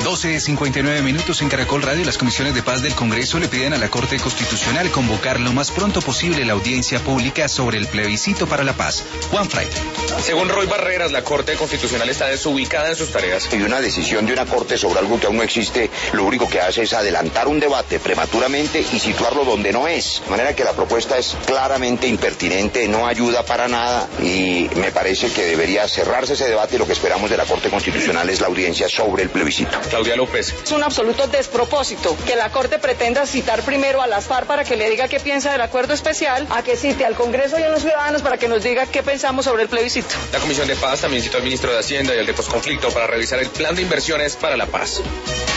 12:59 en Caracol Radio. Las comisiones de paz del Congreso le piden a la Corte Constitucional convocar lo más pronto posible la audiencia pública sobre el plebiscito para la paz. Juan Fray. Según Roy Barreras, la Corte Constitucional está desubicada en sus tareas. Y una decisión de una Corte sobre algo que aún no existe, lo único que hace es adelantar un debate prematuramente y situarlo donde no es. De manera que la propuesta es claramente impertinente, no ayuda para nada y me parece que debería cerrarse ese debate y lo que esperamos de la Corte Constitucional es la audiencia sobre el plebiscito. Claudia López. Es un absoluto despropósito que la Corte pretenda citar primero a las FARC para que le diga qué piensa del acuerdo especial, a que cite al Congreso y a los ciudadanos para que nos diga qué pensamos sobre el plebiscito. La Comisión de Paz también citó al ministro de Hacienda y al de Posconflicto para revisar el plan de inversiones para la paz.